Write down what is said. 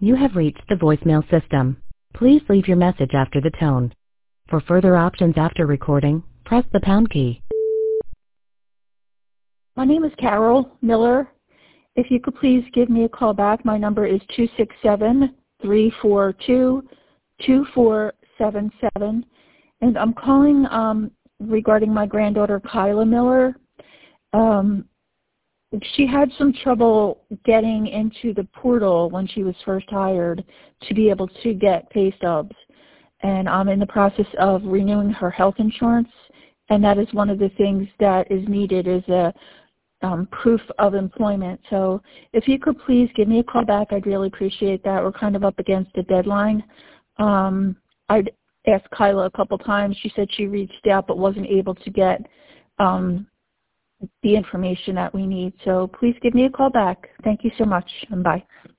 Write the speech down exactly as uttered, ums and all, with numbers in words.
You have reached the voicemail system. Please leave your message after the tone. For further options after recording, press the pound key. My name is Carol Miller. If you could please give me a call back, my number is two six seven, three four two, two four seven seven. And I'm calling um, regarding my granddaughter, Kyla Miller. Um, she had some trouble getting into the portal when she was first hired to be able to get pay stubs. And I'm in the process of renewing her health insurance, and that is one of the things that is needed is a um, proof of employment. So if you could please give me a call back, I'd really appreciate that. We're kind of up against a deadline. Um, I'd asked Kyla a couple times. She said she reached out but wasn't able to get um, the information that we need. So please give me a call back. Thank you so much, and bye.